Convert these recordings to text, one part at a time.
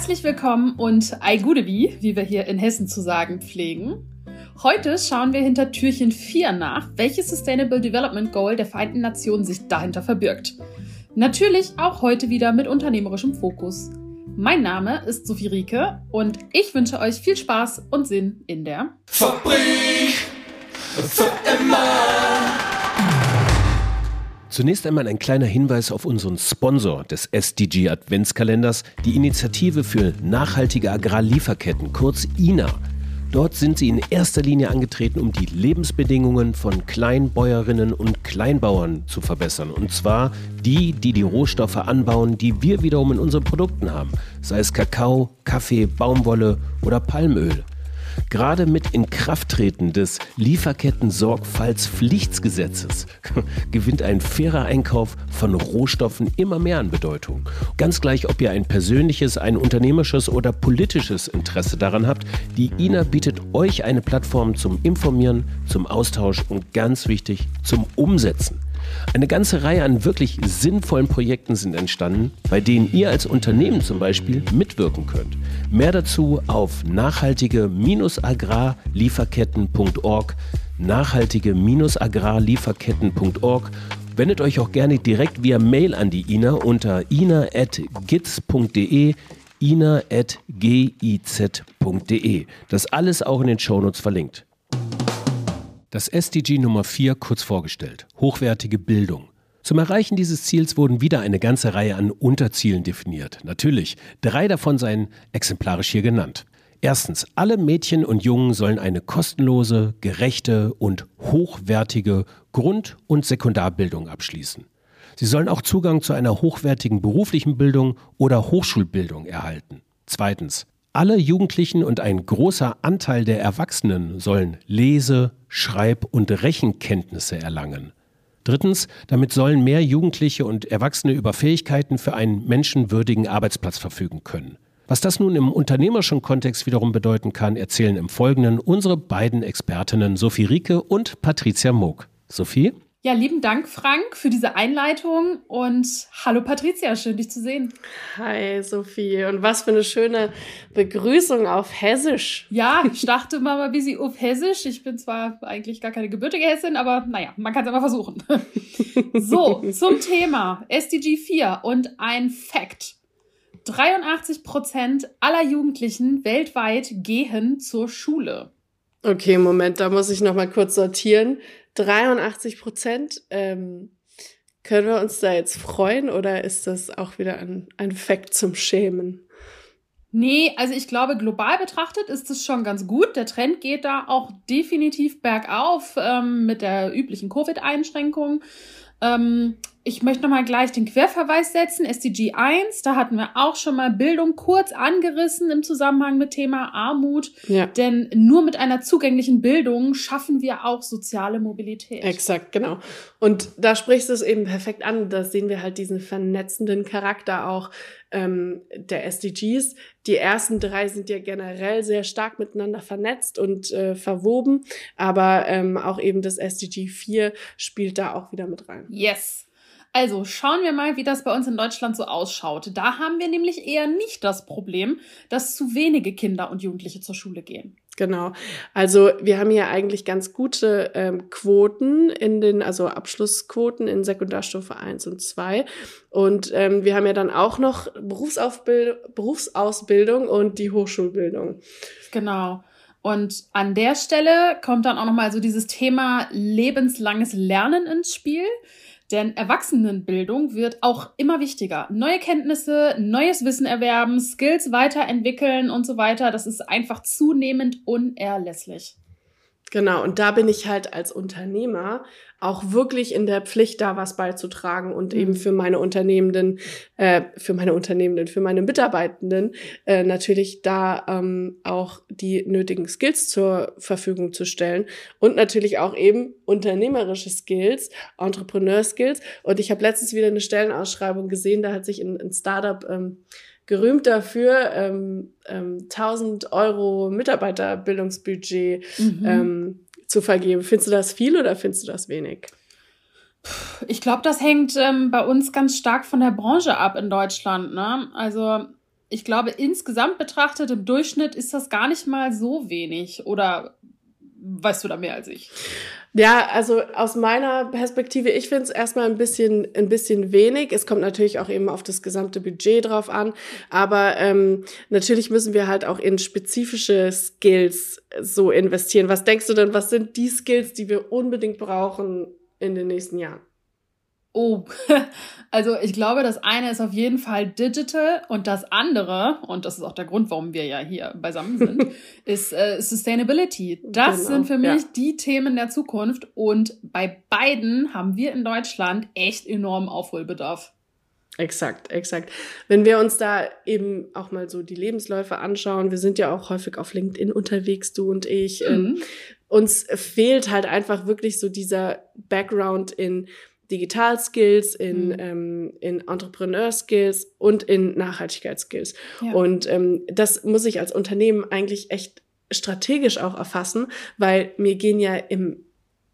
Herzlich willkommen und ei gude wie wir hier in Hessen zu sagen pflegen. Heute schauen wir hinter Türchen 4 nach, welches Sustainable Development Goal der Vereinten Nationen sich dahinter verbirgt. Natürlich auch heute wieder mit unternehmerischem Fokus. Mein Name ist Sophie Rieke und ich wünsche euch viel Spaß und Sinn in der Fabrik für immer. Zunächst einmal ein kleiner Hinweis auf unseren Sponsor des SDG-Adventskalenders, die Initiative für nachhaltige Agrarlieferketten, kurz INA. Dort sind sie in erster Linie angetreten, um die Lebensbedingungen von Kleinbäuerinnen und Kleinbauern zu verbessern. Und zwar die Rohstoffe anbauen, die wir wiederum in unseren Produkten haben. Sei es Kakao, Kaffee, Baumwolle oder Palmöl. Gerade mit Inkrafttreten des Lieferketten-Sorgfaltspflichtgesetzes gewinnt ein fairer Einkauf von Rohstoffen immer mehr an Bedeutung. Ganz gleich, ob ihr ein persönliches, ein unternehmerisches oder politisches Interesse daran habt, die INA bietet euch eine Plattform zum Informieren, zum Austausch und ganz wichtig, zum Umsetzen. Eine ganze Reihe an wirklich sinnvollen Projekten sind entstanden, bei denen ihr als Unternehmen zum Beispiel mitwirken könnt. Mehr dazu auf nachhaltige-agrarlieferketten.org, nachhaltige-agrarlieferketten.org. Wendet euch auch gerne direkt via Mail an die INA unter ina@giz.de, ina@giz.de. Das alles auch in den Shownotes verlinkt. Das SDG Nummer 4 kurz vorgestellt. Hochwertige Bildung. Zum Erreichen dieses Ziels wurden wieder eine ganze Reihe an Unterzielen definiert. Natürlich, 3 davon seien exemplarisch hier genannt. Erstens, alle Mädchen und Jungen sollen eine kostenlose, gerechte und hochwertige Grund- und Sekundarbildung abschließen. Sie sollen auch Zugang zu einer hochwertigen beruflichen Bildung oder Hochschulbildung erhalten. Zweitens, alle Jugendlichen und ein großer Anteil der Erwachsenen sollen Lese-, Schreib- und Rechenkenntnisse erlangen. Drittens, damit sollen mehr Jugendliche und Erwachsene über Fähigkeiten für einen menschenwürdigen Arbeitsplatz verfügen können. Was das nun im unternehmerischen Kontext wiederum bedeuten kann, erzählen im Folgenden unsere beiden Expertinnen Sophie Rieke und Patricia Moog. Sophie? Ja, lieben Dank, Frank, für diese Einleitung und hallo Patricia, schön dich zu sehen. Hi Sophie, und was für eine schöne Begrüßung auf Hessisch. Ja, ich dachte mal ein bisschen auf Hessisch. Ich bin zwar eigentlich gar keine gebürtige Hessin, aber naja, man kann es immer versuchen. So, zum Thema SDG 4 und ein Fact. 83% aller Jugendlichen weltweit gehen zur Schule. Okay, Moment, da muss ich noch mal kurz sortieren. 83%, können wir uns da jetzt freuen oder ist das auch wieder ein Fact zum Schämen? Nee, also ich glaube, global betrachtet ist es schon ganz gut. Der Trend geht da auch definitiv bergauf mit der üblichen Covid-Einschränkung. Ich möchte nochmal gleich den Querverweis setzen. SDG 1, da hatten wir auch schon mal Bildung kurz angerissen im Zusammenhang mit Thema Armut. Ja. Denn nur mit einer zugänglichen Bildung schaffen wir auch soziale Mobilität. Exakt, genau. Und da sprichst du es eben perfekt an. Da sehen wir halt diesen vernetzenden Charakter auch der SDGs. Die ersten 3 sind ja generell sehr stark miteinander vernetzt und verwoben. Aber auch eben das SDG 4 spielt da auch wieder mit rein. Yes. Also schauen wir mal, wie das bei uns in Deutschland so ausschaut. Da haben wir nämlich eher nicht das Problem, dass zu wenige Kinder und Jugendliche zur Schule gehen. Genau. Also wir haben hier eigentlich ganz gute Quoten also Abschlussquoten in Sekundarstufe 1 und 2. Und wir haben ja dann auch noch Berufsausbildung und die Hochschulbildung. Genau. Und an der Stelle kommt dann auch nochmal so dieses Thema lebenslanges Lernen ins Spiel. Denn Erwachsenenbildung wird auch immer wichtiger. Neue Kenntnisse, neues Wissen erwerben, Skills weiterentwickeln und so weiter. Das ist einfach zunehmend unerlässlich. Genau, und da bin ich halt als Unternehmer auch wirklich in der Pflicht, da was beizutragen und eben für meine Mitarbeitenden natürlich da auch die nötigen Skills zur Verfügung zu stellen und natürlich auch eben unternehmerische Skills, Entrepreneur-Skills. Und ich habe letztens wieder eine Stellenausschreibung gesehen, da hat sich ein Startup gerühmt dafür, 1.000 Euro Mitarbeiterbildungsbudget zu vergeben. Findest du das viel oder findest du das wenig? Ich glaube, das hängt bei uns ganz stark von der Branche ab in Deutschland, ne? Also ich glaube, insgesamt betrachtet, im Durchschnitt ist das gar nicht mal so wenig. Oder weißt du da mehr als ich? Ja, also aus meiner Perspektive, ich finde es erstmal ein bisschen wenig. Es kommt natürlich auch eben auf das gesamte Budget drauf an. Aber natürlich müssen wir halt auch in spezifische Skills so investieren. Was denkst du denn, was sind die Skills, die wir unbedingt brauchen in den nächsten Jahren? Oh, also ich glaube, das eine ist auf jeden Fall Digital und das andere, und das ist auch der Grund, warum wir ja hier beisammen sind, ist Sustainability. Das sind für mich die Themen der Zukunft und bei beiden haben wir in Deutschland echt enormen Aufholbedarf. Exakt. Wenn wir uns da eben auch mal so die Lebensläufe anschauen, wir sind ja auch häufig auf LinkedIn unterwegs, du und ich, uns fehlt halt einfach wirklich so dieser Background in Digital-Skills, in Entrepreneur-Skills und in Nachhaltigkeitsskills. Ja. Und das muss ich als Unternehmen eigentlich echt strategisch auch erfassen, weil mir gehen ja in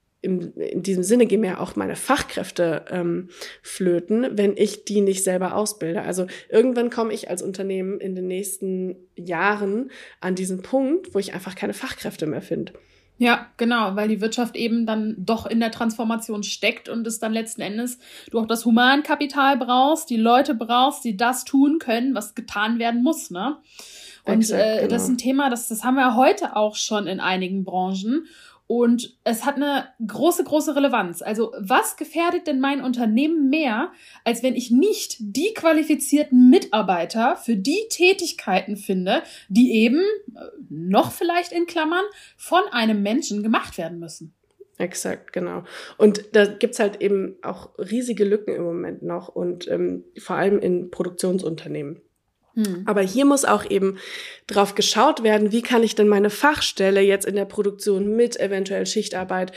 diesem Sinne gehen mir auch meine Fachkräfte flöten, wenn ich die nicht selber ausbilde. Also irgendwann komme ich als Unternehmen in den nächsten Jahren an diesen Punkt, wo ich einfach keine Fachkräfte mehr finde. Ja, genau, weil die Wirtschaft eben dann doch in der Transformation steckt und es dann letzten Endes du auch das Humankapital brauchst, die Leute brauchst, die das tun können, was getan werden muss, ne? Und exakt, genau. Das ist ein Thema, das haben wir heute auch schon in einigen Branchen. Und es hat eine große, große Relevanz. Also was gefährdet denn mein Unternehmen mehr, als wenn ich nicht die qualifizierten Mitarbeiter für die Tätigkeiten finde, die eben, noch vielleicht in Klammern, von einem Menschen gemacht werden müssen? Exakt, genau. Und da gibt's halt eben auch riesige Lücken im Moment noch und vor allem in Produktionsunternehmen. Aber hier muss auch eben drauf geschaut werden, wie kann ich denn meine Fachstelle jetzt in der Produktion mit eventuell Schichtarbeit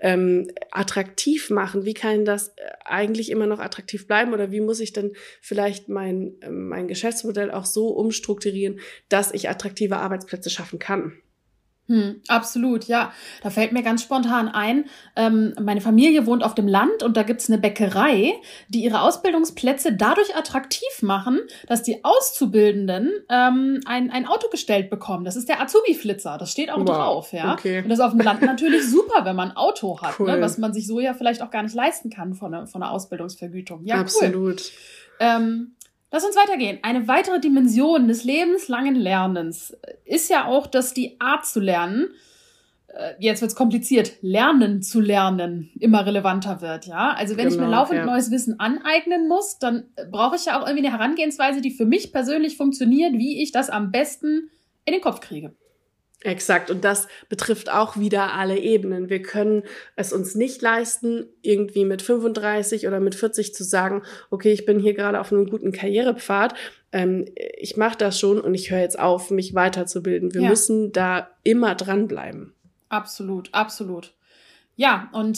attraktiv machen? Wie kann das eigentlich immer noch attraktiv bleiben? Oder wie muss ich denn vielleicht mein Geschäftsmodell auch so umstrukturieren, dass ich attraktive Arbeitsplätze schaffen kann? Absolut, ja. Da fällt mir ganz spontan ein, meine Familie wohnt auf dem Land und da gibt's eine Bäckerei, die ihre Ausbildungsplätze dadurch attraktiv machen, dass die Auszubildenden ein Auto gestellt bekommen. Das ist der Azubi-Flitzer, das steht auch drauf, ja. Okay. Und das ist auf dem Land natürlich super, wenn man ein Auto hat, cool. Ne, was man sich so ja vielleicht auch gar nicht leisten kann von einer Ausbildungsvergütung. Ja, absolut. Cool. Lass uns weitergehen. Eine weitere Dimension des lebenslangen Lernens ist ja auch, dass die Art zu lernen, jetzt wird's kompliziert, lernen zu lernen, immer relevanter wird, ja. Also wenn ich mir laufend neues Wissen aneignen muss, dann brauche ich ja auch irgendwie eine Herangehensweise, die für mich persönlich funktioniert, wie ich das am besten in den Kopf kriege. Exakt. Und das betrifft auch wieder alle Ebenen. Wir können es uns nicht leisten, irgendwie mit 35 oder mit 40 zu sagen, okay, ich bin hier gerade auf einem guten Karrierepfad. Ich mache das schon und ich höre jetzt auf, mich weiterzubilden. Wir müssen da immer dranbleiben. Absolut, absolut. Ja, und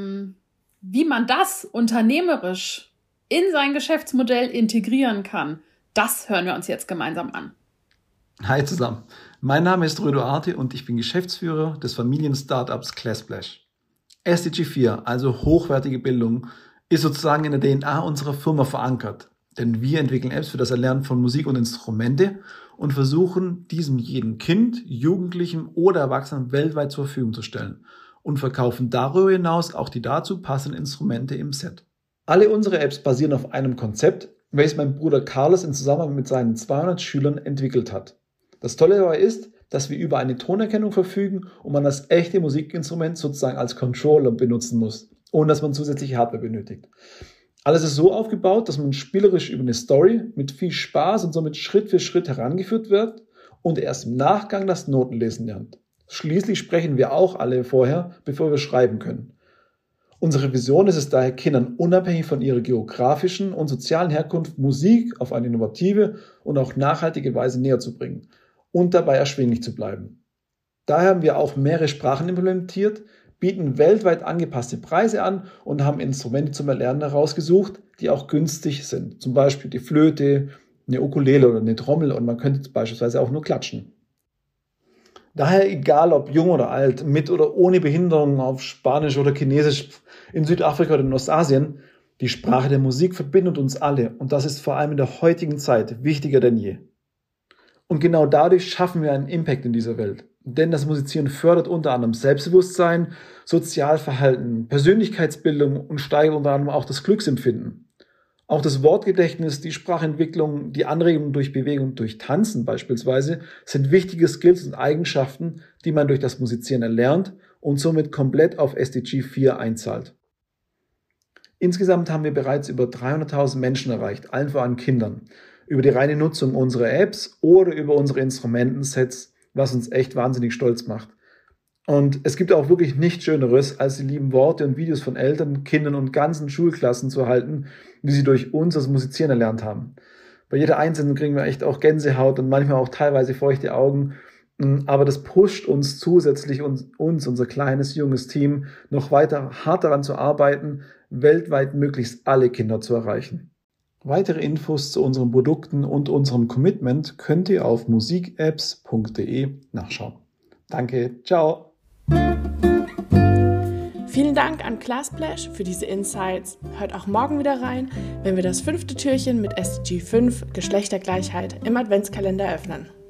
wie man das unternehmerisch in sein Geschäftsmodell integrieren kann, das hören wir uns jetzt gemeinsam an. Hi zusammen. Mein Name ist Rödo Arte und ich bin Geschäftsführer des Familien-Startups Classplash. SDG 4, also hochwertige Bildung, ist sozusagen in der DNA unserer Firma verankert. Denn wir entwickeln Apps für das Erlernen von Musik und Instrumente und versuchen, diesem jedem Kind, Jugendlichem oder Erwachsenen weltweit zur Verfügung zu stellen und verkaufen darüber hinaus auch die dazu passenden Instrumente im Set. Alle unsere Apps basieren auf einem Konzept, welches mein Bruder Carlos in Zusammenarbeit mit seinen 200 Schülern entwickelt hat. Das Tolle dabei ist, dass wir über eine Tonerkennung verfügen und man das echte Musikinstrument sozusagen als Controller benutzen muss, ohne dass man zusätzliche Hardware benötigt. Alles ist so aufgebaut, dass man spielerisch über eine Story mit viel Spaß und somit Schritt für Schritt herangeführt wird und erst im Nachgang das Notenlesen lernt. Schließlich sprechen wir auch alle vorher, bevor wir schreiben können. Unsere Vision ist es daher, Kindern unabhängig von ihrer geografischen und sozialen Herkunft Musik auf eine innovative und auch nachhaltige Weise näher zu bringen und dabei erschwinglich zu bleiben. Daher haben wir auch mehrere Sprachen implementiert, bieten weltweit angepasste Preise an und haben Instrumente zum Erlernen herausgesucht, die auch günstig sind. Zum Beispiel die Flöte, eine Ukulele oder eine Trommel und man könnte beispielsweise auch nur klatschen. Daher egal ob jung oder alt, mit oder ohne Behinderung, auf Spanisch oder Chinesisch, in Südafrika oder in Ostasien, die Sprache der Musik verbindet uns alle und das ist vor allem in der heutigen Zeit wichtiger denn je. Und genau dadurch schaffen wir einen Impact in dieser Welt. Denn das Musizieren fördert unter anderem Selbstbewusstsein, Sozialverhalten, Persönlichkeitsbildung und steigert unter anderem auch das Glücksempfinden. Auch das Wortgedächtnis, die Sprachentwicklung, die Anregung durch Bewegung, durch Tanzen beispielsweise, sind wichtige Skills und Eigenschaften, die man durch das Musizieren erlernt und somit komplett auf SDG 4 einzahlt. Insgesamt haben wir bereits über 300.000 Menschen erreicht, allen voran Kindern, über die reine Nutzung unserer Apps oder über unsere Instrumentensets, was uns echt wahnsinnig stolz macht. Und es gibt auch wirklich nichts Schöneres, als die lieben Worte und Videos von Eltern, Kindern und ganzen Schulklassen zu erhalten, wie sie durch uns das Musizieren erlernt haben. Bei jeder Einzelnen kriegen wir echt auch Gänsehaut und manchmal auch teilweise feuchte Augen. Aber das pusht uns zusätzlich, unser kleines, junges Team, noch weiter hart daran zu arbeiten, weltweit möglichst alle Kinder zu erreichen. Weitere Infos zu unseren Produkten und unserem Commitment könnt ihr auf musikapps.de nachschauen. Danke, ciao! Vielen Dank an Classplash für diese Insights. Hört auch morgen wieder rein, wenn wir das 5. Türchen mit SDG 5 Geschlechtergleichheit im Adventskalender öffnen.